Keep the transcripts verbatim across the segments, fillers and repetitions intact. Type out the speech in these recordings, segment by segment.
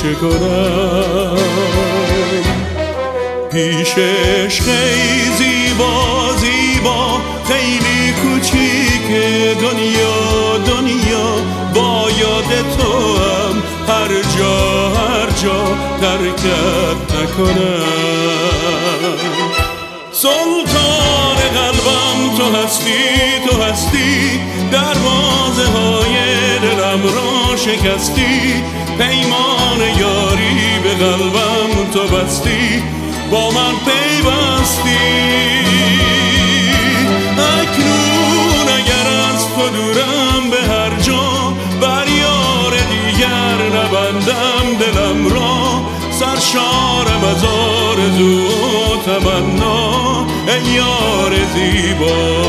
چه کنم؟ پیشش خیلی زیبا زیبا خیلی کوچیک دنیا دنیا با یاد تو هم هر جا هر جا ترکت نکنم. سلطان قلبم تو هستی تو هستی دروازه های دلم را شکستی پیمان یاری به قلبم تو بستی با من پیوستی. اکنون اگر از تو دورم به هر جا بر یار دیگر نبندم دلم را سرشارم از آرزو و تمنا ای یار زیبا.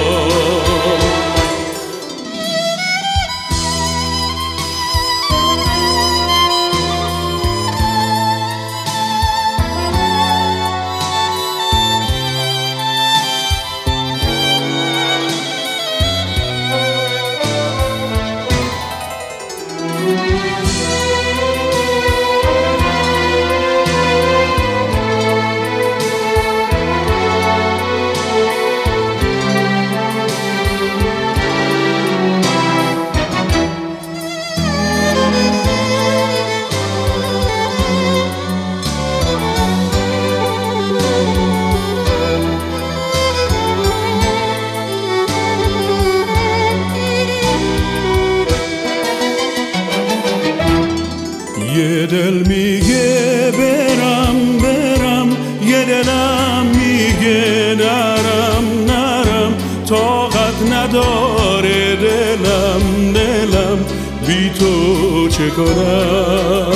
یه دل میگه برم برم یه دلم میگه نرم نرم طاقت نداره دلم دلم بی تو چه کنم؟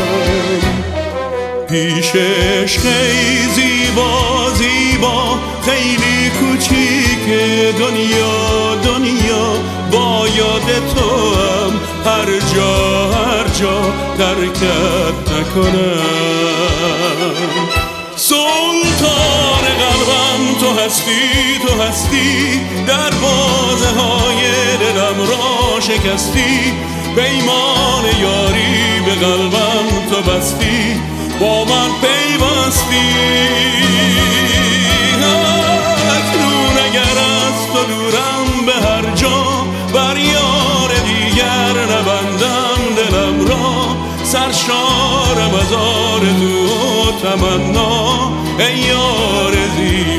پیشش خیلی زیبا زیبا خیلی کوچیک دنیا دنیا با یاد تو هم هر جا هر جا ترکت نکنم. سلطان قلبم تو هستی تو هستی دروازه های دلم را شکستی پیمان یاری به قلبم تو بستی با من پیوستی. اکنون اگر از تو دورم به هر جا بر یار دیگر نبندم دلم را سرشارم از آرزو و تمنا ای یار زیبا.